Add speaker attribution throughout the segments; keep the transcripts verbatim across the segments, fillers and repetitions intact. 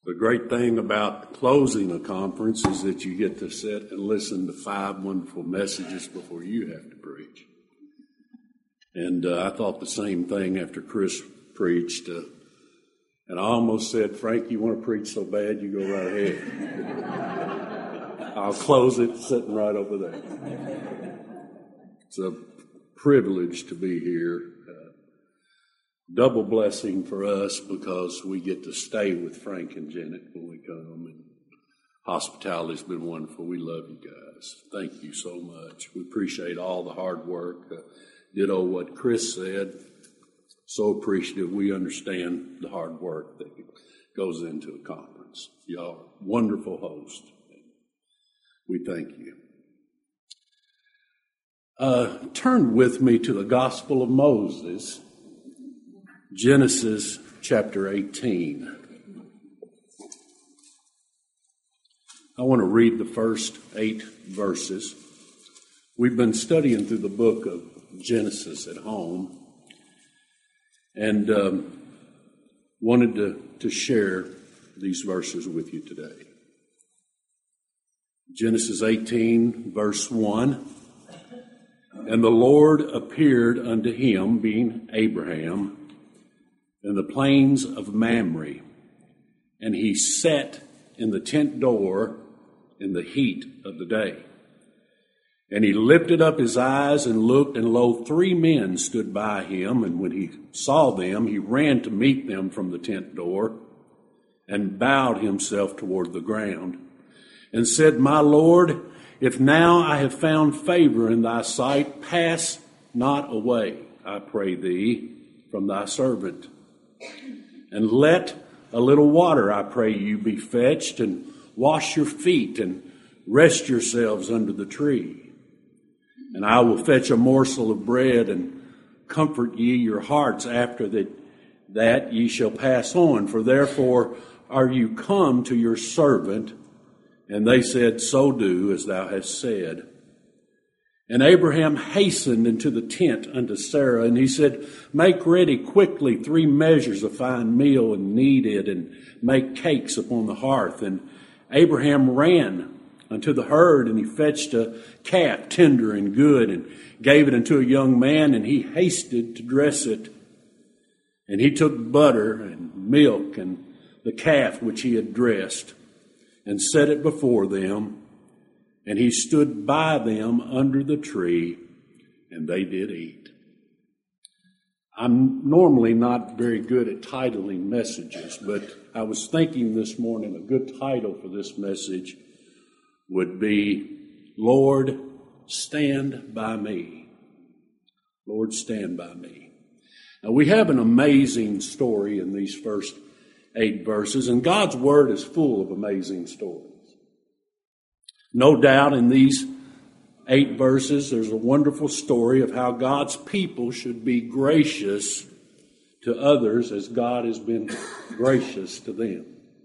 Speaker 1: The great thing about closing a conference is that you get to sit and listen to five wonderful messages before you have to preach. And uh, I thought the same thing after Chris preached. Uh, and I almost said, Frank, you want to preach so bad, you go right ahead. I'll close it sitting right over there. It's a privilege to be here. Double blessing for us because we get to stay with Frank and Janet when we come, and hospitality's been wonderful. We love you guys. Thank you so much. We appreciate all the hard work. Uh, ditto what Chris said. So appreciative. We understand the hard work that goes into a conference. Y'all are wonderful hosts. We thank you. Uh, turn with me to the Gospel of Moses. Genesis chapter eighteen. I want to read the first eight verses. We've been studying through the book of Genesis at home and um, wanted to, to share these verses with you today. Genesis eighteen, verse one. And the Lord appeared unto him, being Abraham, in the plains of Mamre, and he sat in the tent door in the heat of the day. And he lifted up his eyes and looked, and lo, three men stood by him. And when he saw them, he ran to meet them from the tent door and bowed himself toward the ground and said, My Lord, if now I have found favor in thy sight, pass not away, I pray thee, from thy servant. And let a little water, I pray you, be fetched, and wash your feet, and rest yourselves under the tree. And I will fetch a morsel of bread, and comfort ye your hearts. After that, that ye shall pass on. For therefore are you come to your servant. And they said, So do as thou hast said. And Abraham hastened into the tent unto Sarah, and he said, Make ready quickly three measures of fine meal, and knead it, and make cakes upon the hearth. And Abraham ran unto the herd, and he fetched a calf tender and good, and gave it unto a young man, and he hasted to dress it. And he took butter and milk and the calf which he had dressed, and set it before them. And he stood by them under the tree, and they did eat. I'm normally not very good at titling messages, but I was thinking this morning a good title for this message would be, Lord, Stand by Me. Lord, stand by me. Now, we have an amazing story in these first eight verses, and God's Word is full of amazing stories. No doubt in these eight verses, there's a wonderful story of how God's people should be gracious to others as God has been gracious to them.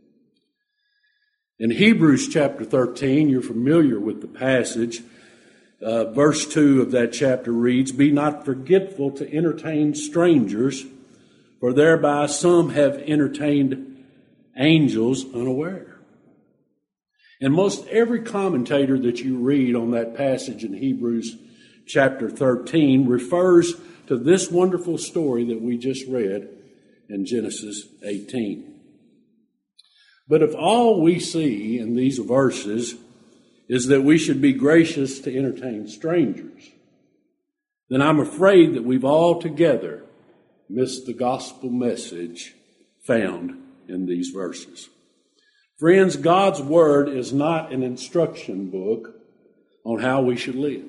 Speaker 1: In Hebrews chapter thirteen, you're familiar with the passage. Uh, verse two of that chapter reads, Be not forgetful to entertain strangers, for thereby some have entertained angels unaware. And most every commentator that you read on that passage in Hebrews chapter thirteen refers to this wonderful story that we just read in Genesis eighteen. But if all we see in these verses is that we should be gracious to entertain strangers, then I'm afraid that we've altogether missed the gospel message found in these verses. Friends, God's Word is not an instruction book on how we should live.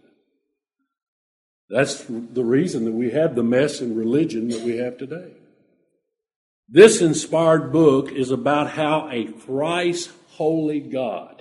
Speaker 1: That's the reason that we have the mess in religion that we have today. This inspired book is about how a thrice holy God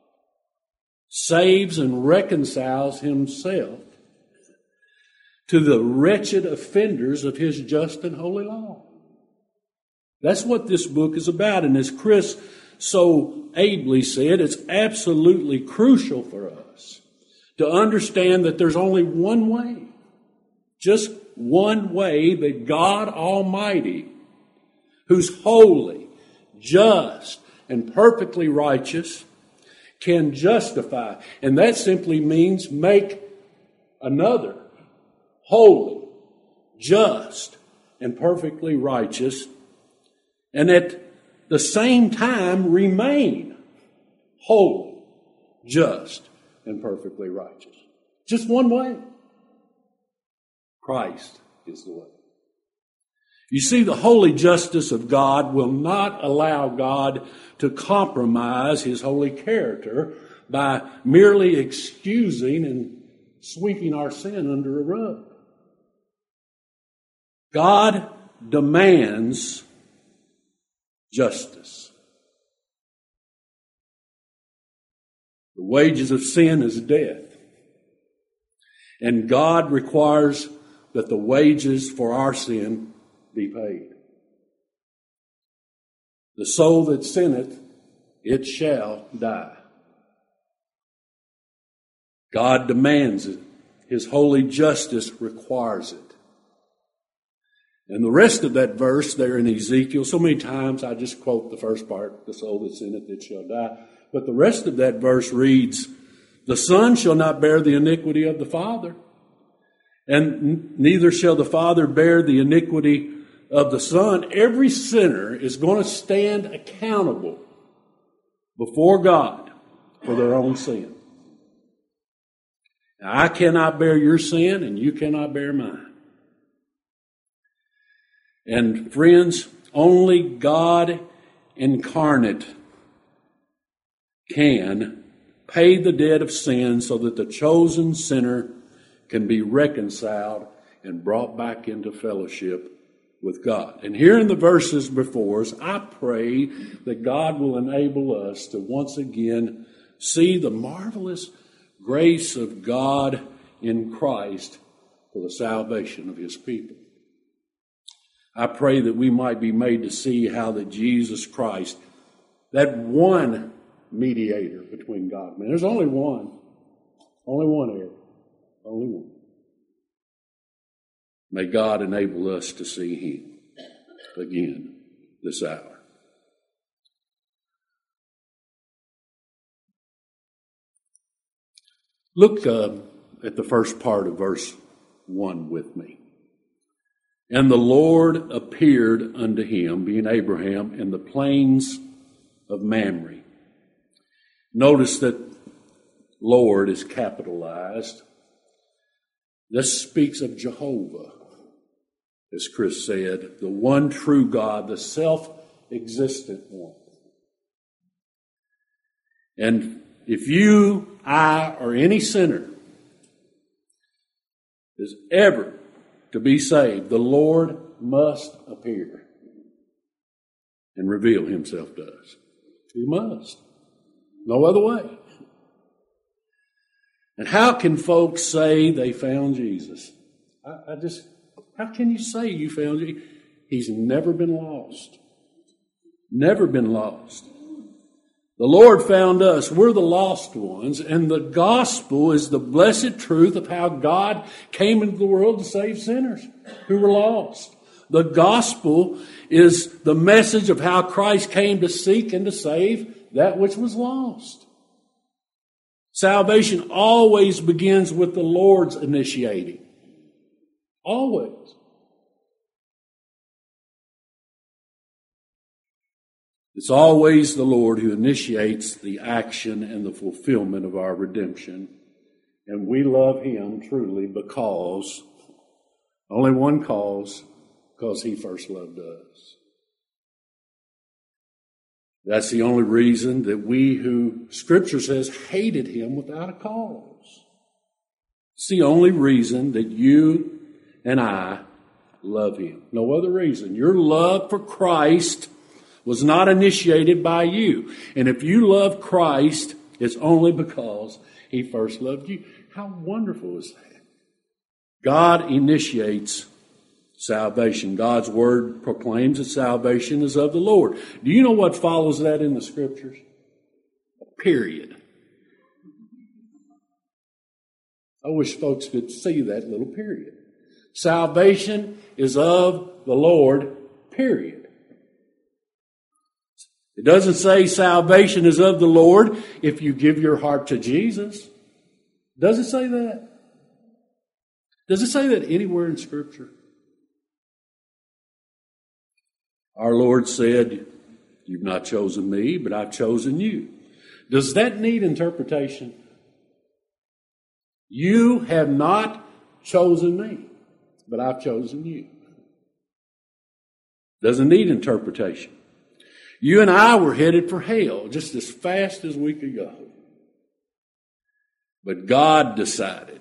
Speaker 1: saves and reconciles himself to the wretched offenders of his just and holy law. That's what this book is about. And as Chris so ably said, it's absolutely crucial for us to understand that there's only one way, just one way that God Almighty, who's holy, just, and perfectly righteous, can justify. And that simply means make another holy, just, and perfectly righteous, and at the same time remain holy, just, and perfectly righteous. Just one way. Christ is the way. You see, the holy justice of God will not allow God to compromise his holy character by merely excusing and sweeping our sin under a rug. God demands justice. The wages of sin is death. And God requires that the wages for our sin be paid. The soul that sinneth, it shall die. God demands it. His holy justice requires it. And the rest of that verse there in Ezekiel, so many times I just quote the first part, the soul that sinneth, it shall die. But the rest of that verse reads, the son shall not bear the iniquity of the father, and neither shall the father bear the iniquity of the son. Every sinner is going to stand accountable before God for their own sin. Now, I cannot bear your sin, and you cannot bear mine. And friends, only God incarnate can pay the debt of sin so that the chosen sinner can be reconciled and brought back into fellowship with God. And here in the verses before us, I pray that God will enable us to once again see the marvelous grace of God in Christ for the salvation of his people. I pray that we might be made to see how that Jesus Christ, that one mediator between God and man, there's only one, only one heir, only one. May God enable us to see him again this hour. Look uh, at the first part of verse one with me. And the Lord appeared unto him, being Abraham, in the plains of Mamre. Notice that Lord is capitalized. This speaks of Jehovah, as Chris said, the one true God, the self-existent one. And if you, I, or any sinner is ever to be saved, the Lord must appear and reveal himself to us. He must. No other way. And how can folks say they found Jesus? I, I just, how can you say you found Jesus? He's never been lost. Never been lost. The Lord found us. We're the lost ones. And the gospel is the blessed truth of how God came into the world to save sinners who were lost. The gospel is the message of how Christ came to seek and to save that which was lost. Salvation always begins with the Lord's initiating. Always. It's always the Lord who initiates the action and the fulfillment of our redemption. And we love him truly because, only one cause, because he first loved us. That's the only reason that we who, Scripture says, hated him without a cause. It's the only reason that you and I love him. No other reason. Your love for Christ was not initiated by you. And if you love Christ, it's only because he first loved you. How wonderful is that? God initiates salvation. God's word proclaims that salvation is of the Lord. Do you know what follows that in the Scriptures? A period. I wish folks could see that little period. Salvation is of the Lord, period. It doesn't say salvation is of the Lord if you give your heart to Jesus. Does it say that? Does it say that anywhere in Scripture? Our Lord said, "You've not chosen me, but I've chosen you." Does that need interpretation? You have not chosen me, but I've chosen you. Doesn't need interpretation. You and I were headed for hell just as fast as we could go. But God decided.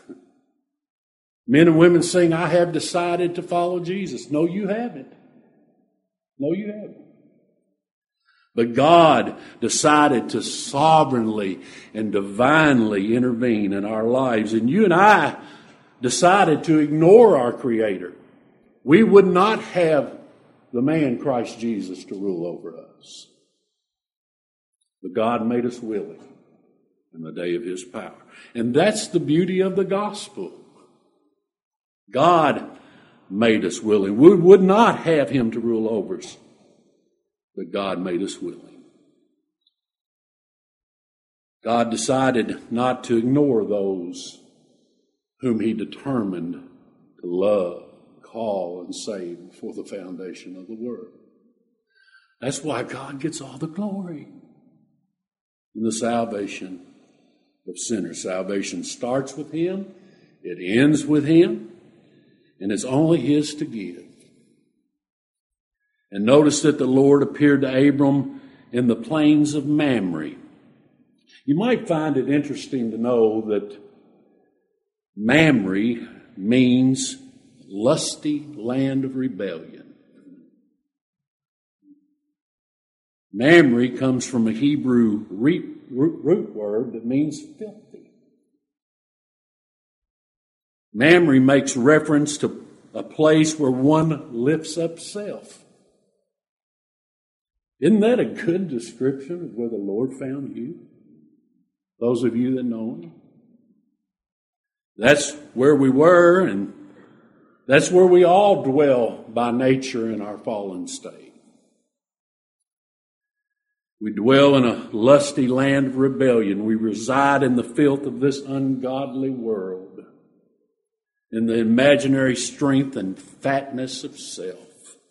Speaker 1: Men and women sing, "I have decided to follow Jesus." No, you haven't. No, you haven't. But God decided to sovereignly and divinely intervene in our lives. And you and I decided to ignore our Creator. We would not have the man Christ Jesus to rule over us. But God made us willing in the day of His power. And that's the beauty of the gospel. God made us willing. We would not have Him to rule over us, but God made us willing. God decided not to ignore those whom He determined to love, call, and save before the foundation of the world. That's why God gets all the glory in the salvation of sinners. Salvation starts with Him, it ends with Him, and it's only His to give. And notice that the Lord appeared to Abram in the plains of Mamre. You might find it interesting to know that Mamre means lusty land of rebellion. Mamre comes from a Hebrew root word that means filthy. Mamre makes reference to a place where one lifts up self. Isn't that a good description of where the Lord found you? Those of you that know Him. That's where we were, and that's where we all dwell by nature in our fallen state. We dwell in a lusty land of rebellion. We reside in the filth of this ungodly world, in the imaginary strength and fatness of self.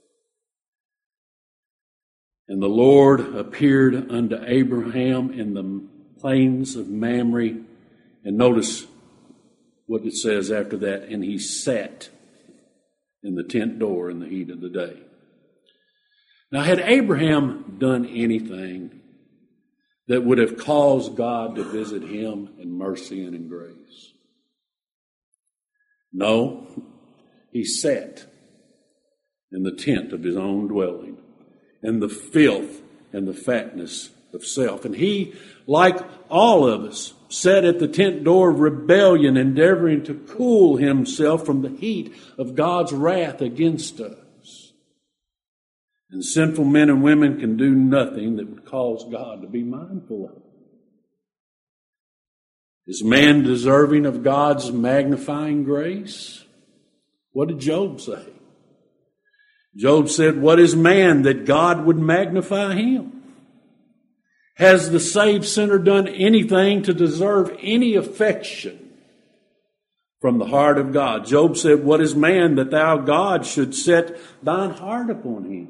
Speaker 1: And the Lord appeared unto Abraham in the plains of Mamre. And notice what it says after that. And he sat in the tent door in the heat of the day. Now, had Abraham done anything that would have caused God to visit him in mercy and in grace? No. He sat in the tent of his own dwelling, and the filth and the fatness of self. And he, like all of us, sat at the tent door of rebellion, endeavoring to cool himself from the heat of God's wrath against us. And sinful men and women can do nothing that would cause God to be mindful of them. Is man deserving of God's magnifying grace? What did Job say? Job said, "What is man that God would magnify him? Has the saved sinner done anything to deserve any affection from the heart of God?" Job said, "What is man that thou, God, should set thine heart upon him?"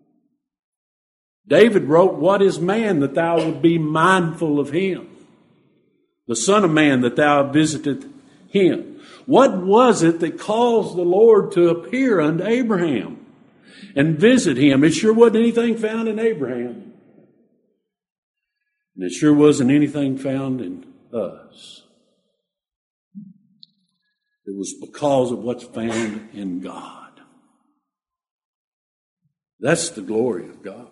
Speaker 1: David wrote, "What is man that thou would be mindful of him? The Son of Man that thou visiteth him." What was it that caused the Lord to appear unto Abraham and visit him? It sure wasn't anything found in Abraham. And it sure wasn't anything found in us. It was because of what's found in God. That's the glory of God.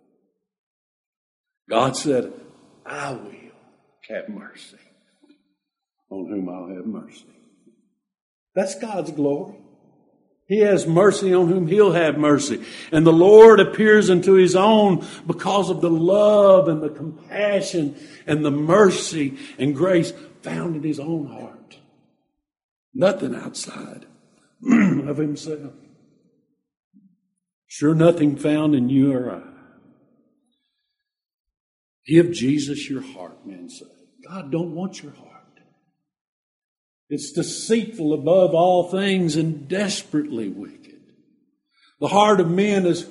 Speaker 1: God said, "I will have mercy on whom I'll have mercy." That's God's glory. He has mercy on whom He'll have mercy. And the Lord appears unto His own because of the love and the compassion and the mercy and grace found in His own heart. Nothing outside of Himself. Sure, nothing found in you or I. Give Jesus your heart, men say. God don't want your heart. It's deceitful above all things and desperately wicked. The heart of men is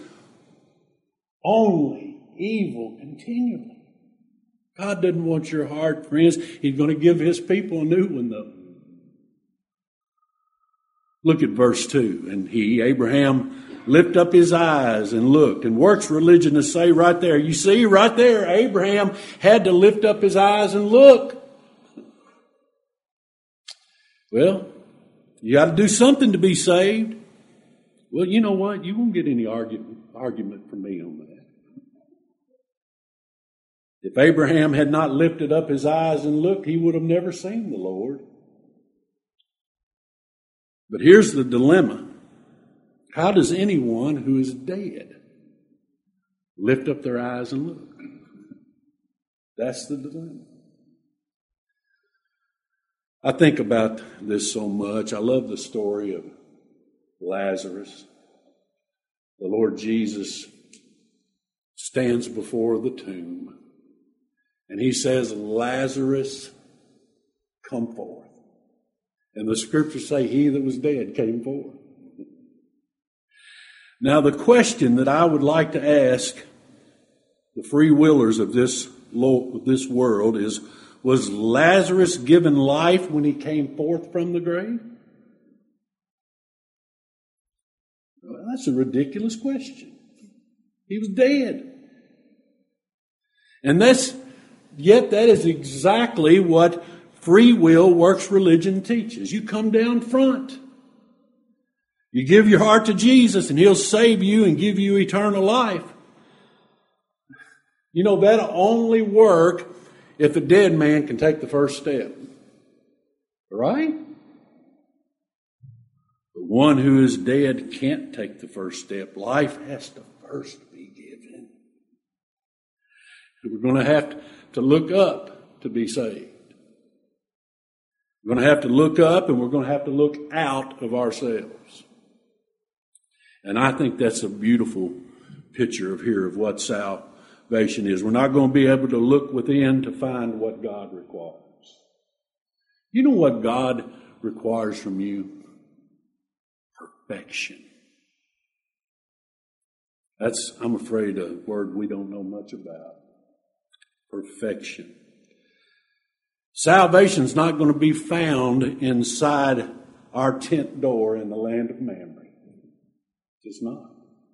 Speaker 1: only evil continually. God doesn't want your heart, friends. He's going to give His people a new one, though. Look at verse two. And he, Abraham, lift up his eyes and looked. And works religion to say right there, you see, right there, Abraham had to lift up his eyes and look. Well, you got to do something to be saved. Well, you know what? You won't get any argument, argument from me on that. If Abraham had not lifted up his eyes and looked, he would have never seen the Lord. But here's the dilemma. How does anyone who is dead lift up their eyes and look? That's the dilemma. I think about this so much. I love the story of Lazarus. The Lord Jesus stands before the tomb and He says, Lazarus, come forth. And the scriptures say he that was dead came forth. Now the question that I would like to ask the free willers of this, this world is, was Lazarus given life when he came forth from the grave? Well, that's a ridiculous question. He was dead. And that's, yet that is exactly what free will works religion teaches. You come down front. You give your heart to Jesus and He'll save you and give you eternal life. You know, that'll only work if a dead man can take the first step. Right? The one who is dead can't take the first step. Life has to first be given. We're going to have to look up to be saved. We're going to have to look up and we're going to have to look out of ourselves. And I think that's a beautiful picture of here of what salvation is. We're not going to be able to look within to find what God requires. You know what God requires from you? Perfection. That's, I'm afraid, a word we don't know much about. Perfection. Salvation's not going to be found inside our tent door in the land of Mamre. It's not.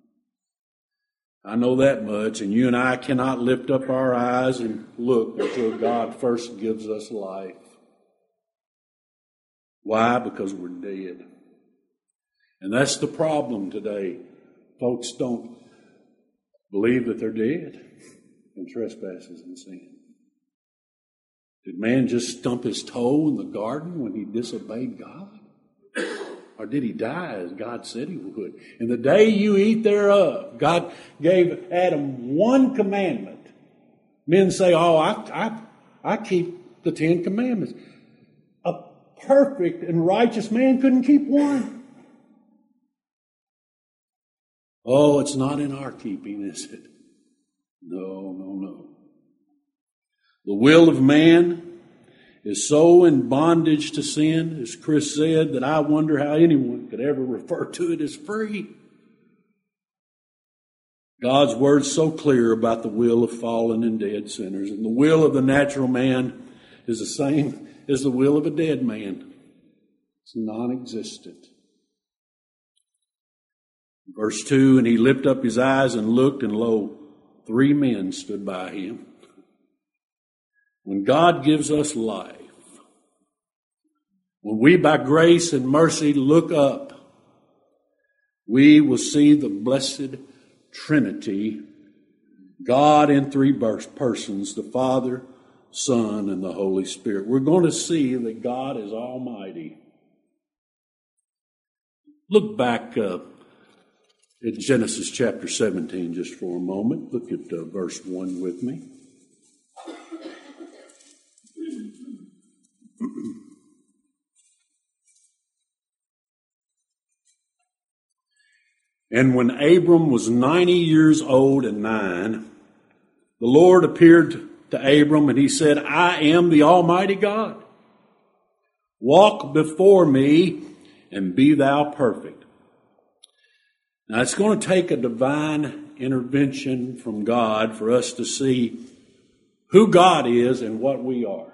Speaker 1: I know that much, and you and I cannot lift up our eyes and look until God first gives us life. Why? Because we're dead. And that's the problem today. Folks don't believe that they're dead in trespasses and sin. Did man just stump his toe in the garden when he disobeyed God? Or did he die as God said he would? And the day you eat thereof, God gave Adam one commandment. Men say, oh, I, I, I keep the Ten Commandments. A perfect and righteous man couldn't keep one. Oh, it's not in our keeping, is it? No, no, no. The will of man is so in bondage to sin, as Chris said, that I wonder how anyone could ever refer to it as free. God's word's so clear about the will of fallen and dead sinners, and the will of the natural man is the same as the will of a dead man. It's non-existent. Verse two, and he lifted up his eyes and looked, and lo, three men stood by him. When God gives us life, when we by grace and mercy look up, we will see the blessed Trinity, God in three persons, the Father, Son, and the Holy Spirit. We're going to see that God is almighty. Look back uh, at Genesis chapter seventeen just for a moment. Look at uh, verse one with me. And when Abram was ninety years old and nine, the Lord appeared to Abram and he said, I am the Almighty God. Walk before me and be thou perfect. Now it's going to take a divine intervention from God for us to see who God is and what we are.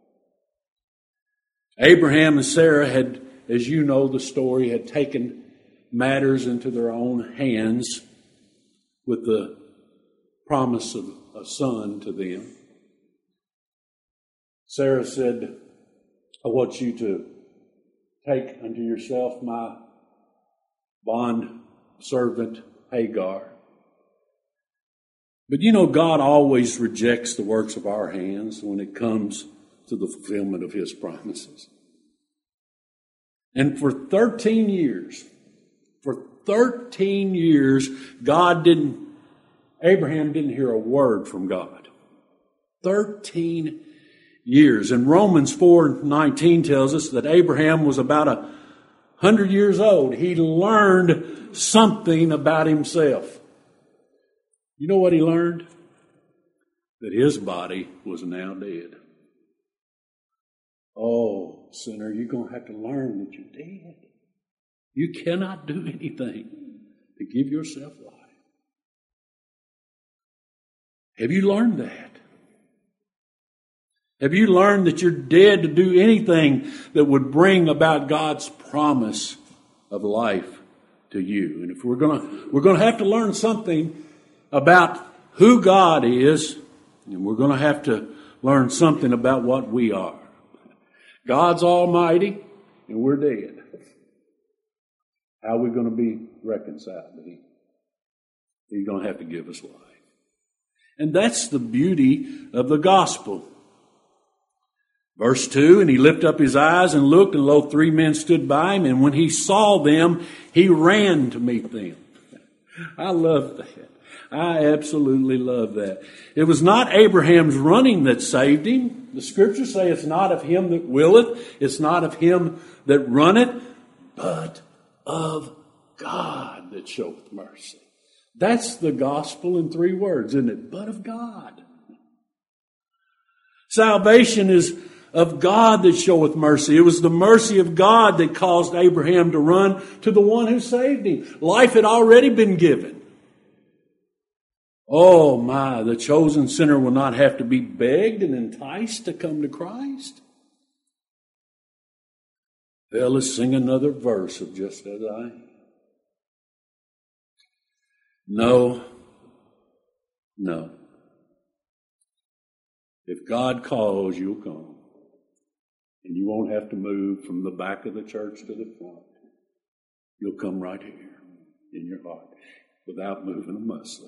Speaker 1: Abraham and Sarah had, as you know the story, had taken matters into their own hands with the promise of a son to them. Sarah said, I want you to take unto yourself my bond servant Hagar. But you know, God always rejects the works of our hands when it comes to the fulfillment of his promises. And for thirteen years, for thirteen years, God didn't, Abraham didn't hear a word from God. thirteen years. And Romans four nineteen tells us that Abraham was about a hundred years old. He learned something about himself. You know what he learned? That his body was now dead. Oh, sinner, you're going to have to learn that you're dead. You cannot do anything to give yourself life. Have you learned that? Have you learned that you're dead to do anything that would bring about God's promise of life to you? And if we're going to, we're going to have to learn something about who God is, and we're going to have to learn something about what we are. God's almighty, and we're dead. How are we going to be reconciled to him? He's going to have to give us life. And that's the beauty of the gospel. Verse two, and he lifted up his eyes and looked, and lo, three men stood by him, and when he saw them, he ran to meet them. I love that. I absolutely love that. It was not Abraham's running that saved him. The scriptures say it's not of him that willeth, it's not of him that runneth, but of God that showeth mercy. That's the gospel in three words, isn't it? But of God. Salvation is of God that showeth mercy. It was the mercy of God that caused Abraham to run to the one who saved him. Life had already been given. Oh my, the chosen sinner will not have to be begged and enticed to come to Christ. Well, let's sing another verse of Just As I Am. No, no. If God calls, you'll come. And you won't have to move from the back of the church to the front. You'll come right here in your heart without moving a muscle.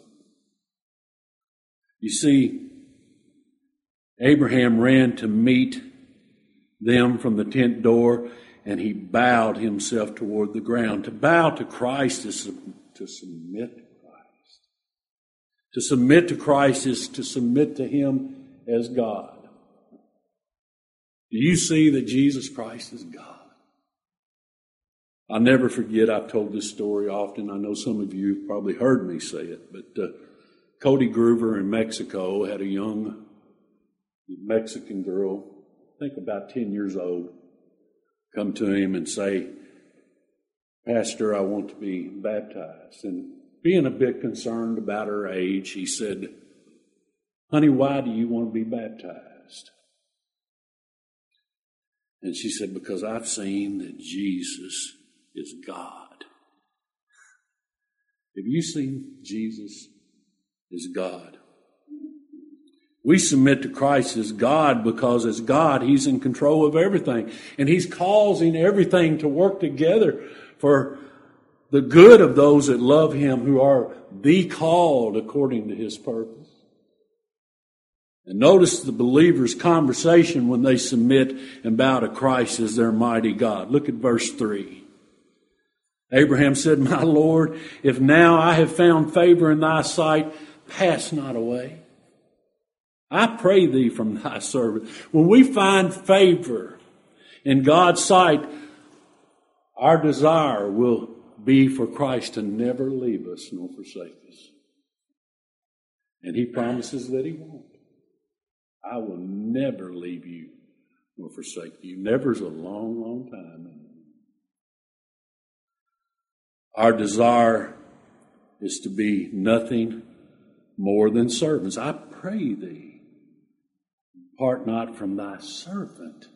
Speaker 1: You see, Abraham ran to meet them from the tent door, and he bowed himself toward the ground. To bow to Christ is to submit to Christ. To submit to Christ is to submit to him as God. Do you see that Jesus Christ is God? I'll never forget, I've told this story often. I know some of you have probably heard me say it, but uh, Cody Groover in Mexico had a young Mexican girl, I think about ten years old, come to him and say, Pastor, I want to be baptized. And being a bit concerned about her age, he said, honey, why do you want to be baptized? And she said, because I've seen that Jesus is God. Have you seen Jesus is God? We submit to Christ as God because as God, he's in control of everything. And he's causing everything to work together for the good of those that love him, who are the called according to his purpose. And notice the believer's conversation when they submit and bow to Christ as their mighty God. Look at verse three. Abraham said, my Lord, if now I have found favor in thy sight, pass not away. I pray thee from thy servant. When we find favor in God's sight, our desire will be for Christ to never leave us nor forsake us. And he promises that he won't. I will never leave you nor forsake you. Never's a long, long time. Our desire is to be nothing more than servants. I pray thee, part not from thy servant.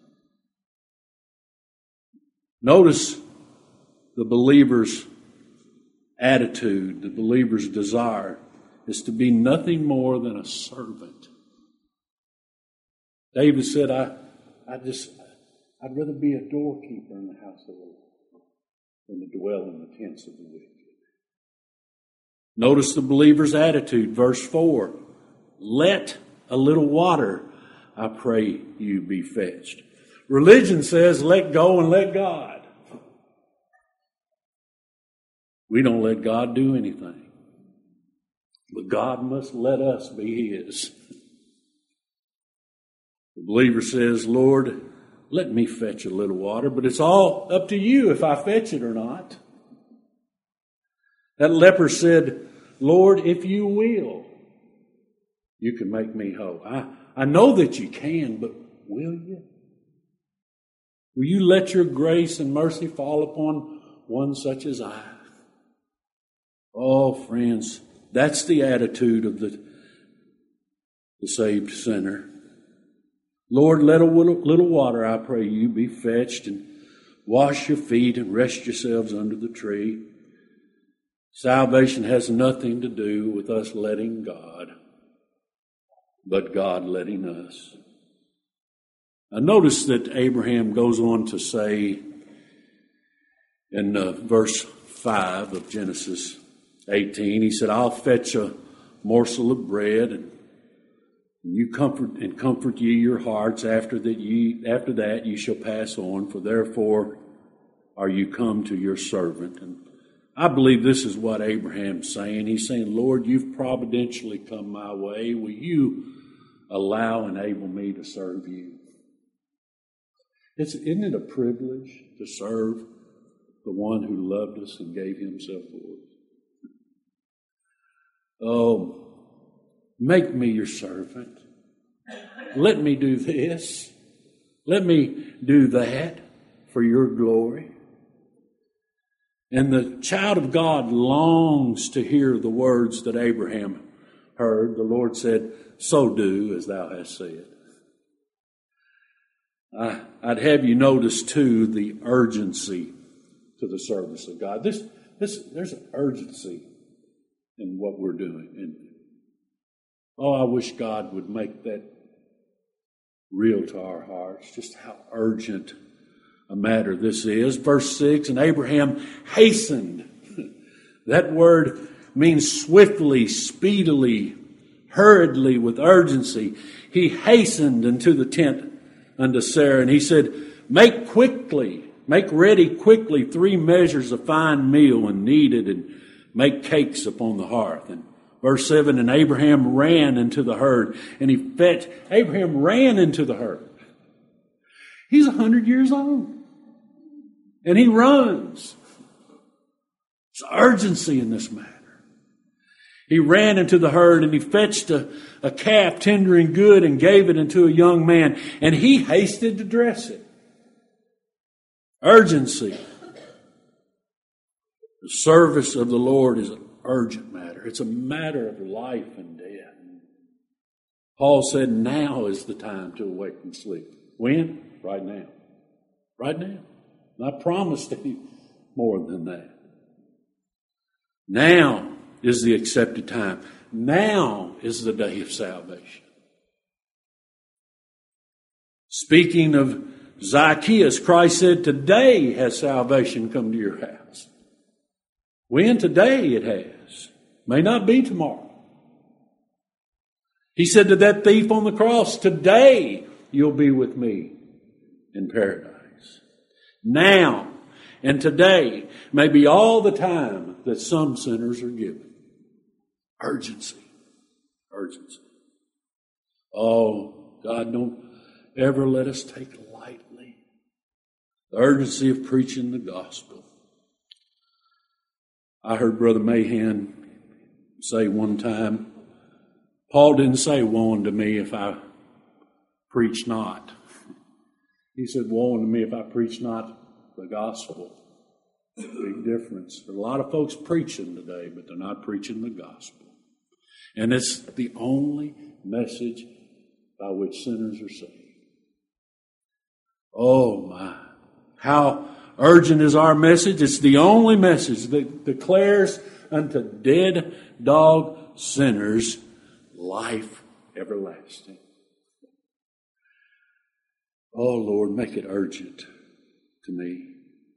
Speaker 1: Notice the believer's attitude, the believer's desire is to be nothing more than a servant. David said, I, I just, I'd rather be a doorkeeper in the house of the Lord than to dwell in the tents of the wicked. Notice the believer's attitude, verse four. Let a little water, I pray you, be fetched. Religion says, let go and let God. We don't let God do anything. But God must let us be His. The believer says, Lord, let me fetch a little water, but it's all up to you if I fetch it or not. That leper said, Lord, if you will, you can make me whole. I, I know that you can, but will you? Will you let your grace and mercy fall upon one such as I? Oh, friends, that's the attitude of the, the saved sinner. Lord, let a little water, I pray you, be fetched, and wash your feet and rest yourselves under the tree. Salvation has nothing to do with us letting God, but God letting us. Now notice that Abraham goes on to say in uh, verse five of Genesis eighteen, he said, I'll fetch a morsel of bread, and you comfort and comfort ye your hearts. After that ye after that ye shall pass on, for therefore are you come to your servant. And I believe this is what Abraham's saying. He's saying, Lord, you've providentially come my way. Will you allow and enable me to serve you? It's, isn't it a privilege to serve the one who loved us and gave himself for us? Oh, make me your servant. Let me do this. Let me do that for your glory. And the child of God longs to hear the words that Abraham heard. The Lord said, so do as thou hast said. I, I'd have you notice, too, the urgency to the service of God. This, this, there's an urgency in what we're doing. And oh, I wish God would make that real to our hearts, just how urgent a matter this is. Verse six, and Abraham hastened. That word means swiftly, speedily, hurriedly, with urgency. He hastened into the tent unto Sarah, and he said, make quickly, make ready quickly three measures of fine meal and knead it, and make cakes upon the hearth. And verse seven, and Abraham ran into the herd, and he fetched, Abraham ran into the herd. He's a hundred years old. And he runs. There's urgency in this matter. He ran into the herd and he fetched a, a calf tender and good and gave it unto a young man. And he hasted to dress it. Urgency. The service of the Lord is an urgent matter. It's a matter of life and death. Paul said, now is the time to awake from sleep. When? Right now. Right now. Not promised any more than that. Now is the accepted time. Now is the day of salvation. Speaking of Zacchaeus, Christ said, today has salvation come to your house. When? Today it has. May not be tomorrow. He said to that thief on the cross, today you'll be with me in paradise. Now and today may be all the time that some sinners are given. Urgency. Urgency. Oh, God, don't ever let us take lightly the urgency of preaching the gospel. I heard Brother Mahan say one time, Paul didn't say, woe unto me if I preach not. He said, woe unto me if I preach not the gospel. Big difference. There are a lot of folks preaching today, but they're not preaching the gospel. And it's the only message by which sinners are saved. Oh my, how urgent is our message? It's the only message that declares unto dead dog sinners life everlasting. Oh Lord, make it urgent to me.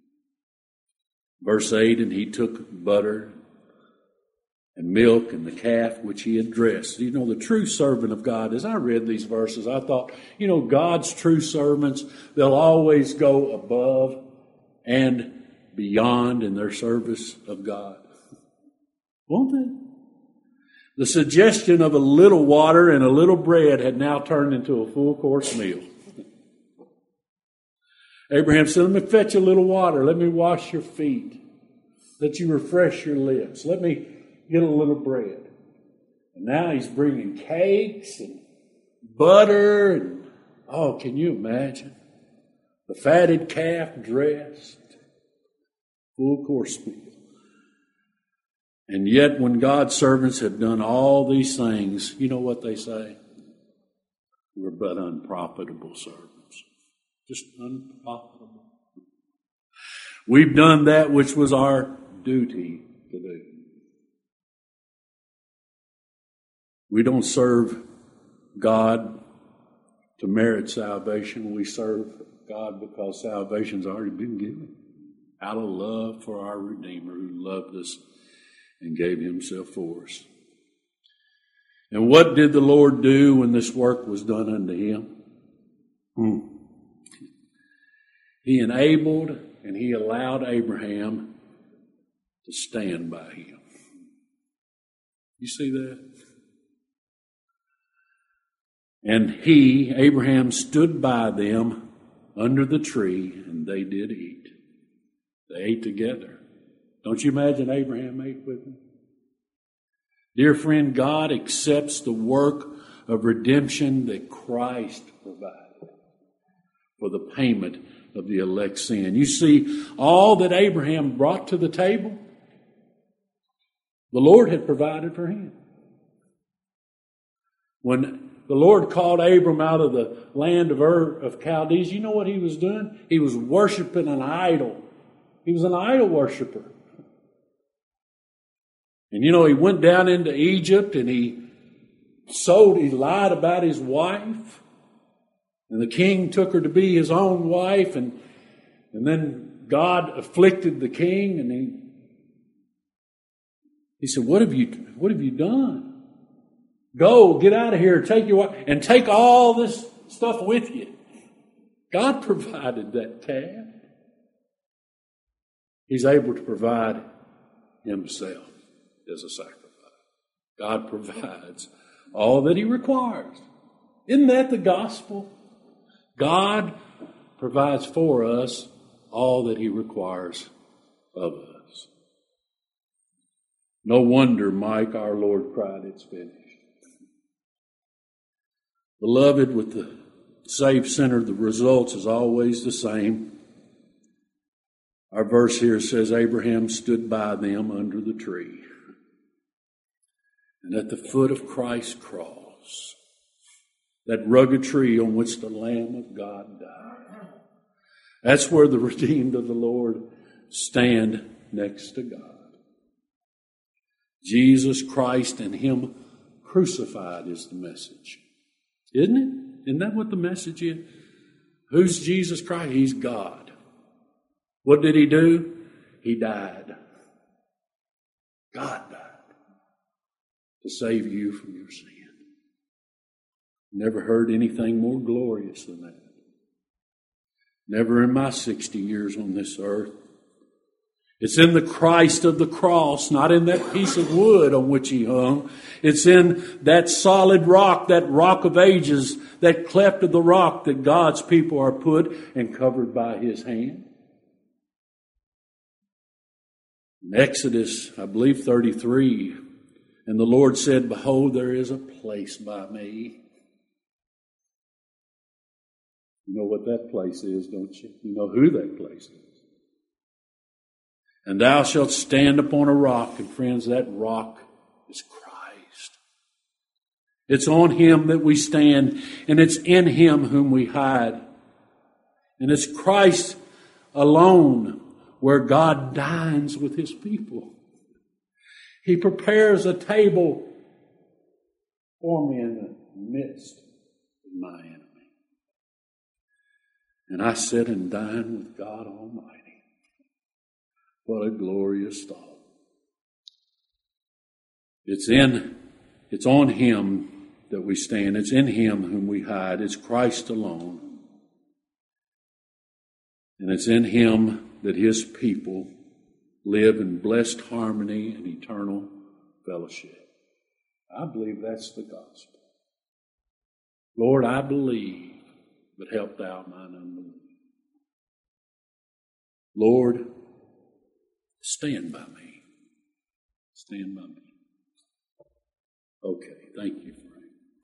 Speaker 1: Verse eight, and he took butter and milk and the calf which he had dressed. You know, the true servant of God, as I read these verses, I thought, you know, God's true servants, they'll always go above and beyond in their service of God. Won't they? The suggestion of a little water and a little bread had now turned into a full course meal. Abraham said, let me fetch a little water. Let me wash your feet. Let you refresh your lips. Let me get a little bread. And now he's bringing cakes and butter. And oh, can you imagine? The fatted calf dressed. Full course meal. And yet when God's servants have done all these things, you know what they say? We're but unprofitable servants. Just unprofitable. We've done that which was our duty to do. We don't serve God to merit salvation. We serve God because salvation's already been given. Out of love for our Redeemer who loved us and gave himself for us. And what did the Lord do when this work was done unto him? Hmm. He enabled and he allowed Abraham to stand by him. You see that? And he, Abraham, stood by them under the tree, and they did eat. They ate together. Don't you imagine Abraham ate with them? Dear friend, God accepts the work of redemption that Christ provided for the payment of the elect's sin. You see, all that Abraham brought to the table, the Lord had provided for him. When the Lord called Abram out of the land of Ur of Chaldees, you know what he was doing? He was worshiping an idol. He was an idol worshiper. And you know, he went down into Egypt and he sold, he lied about his wife. And the king took her to be his own wife. And, and then God afflicted the king. And he, he said, what have you, what have you done? Go, get out of here, take your wife, and take all this stuff with you. God provided that calf. He's able to provide himself as a sacrifice. God provides all that he requires. Isn't that the gospel? God provides for us all that he requires of us. No wonder Mike, our Lord, cried, it's finished. Beloved, with the saved sinner, the result is always the same. Our verse here says, Abraham stood by them under the tree. And at the foot of Christ's cross, that rugged tree on which the Lamb of God died, that's where the redeemed of the Lord stand next to God. Jesus Christ and him crucified is the message. Isn't it? Isn't that what the message is? Who's Jesus Christ? He's God. What did he do? He died. God died to save you from your sin. Never heard anything more glorious than that. Never in my sixty years on this earth. It's in the Christ of the cross, not in that piece of wood on which he hung. It's in that solid rock, that rock of ages, that cleft of the rock that God's people are put and covered by his hand. In Exodus, I believe thirty-three, And the Lord said, behold, there is a place by me. You know what that place is, don't you? You know who that place is. And thou shalt stand upon a rock. And friends, that rock is Christ. It's on him that we stand, and it's in him whom we hide. And it's Christ alone where God dines with his people. He prepares a table for me in the midst of my enemy. And I sit and dine with God Almighty. What a glorious thought. It's in, it's on him that we stand. It's in him whom we hide. It's Christ alone. And it's in him that his people live in blessed harmony and eternal fellowship. I believe that's the gospel. Lord, I believe, but help thou mine unbelief. Lord, stand by me. Stand by me. Okay, thank you.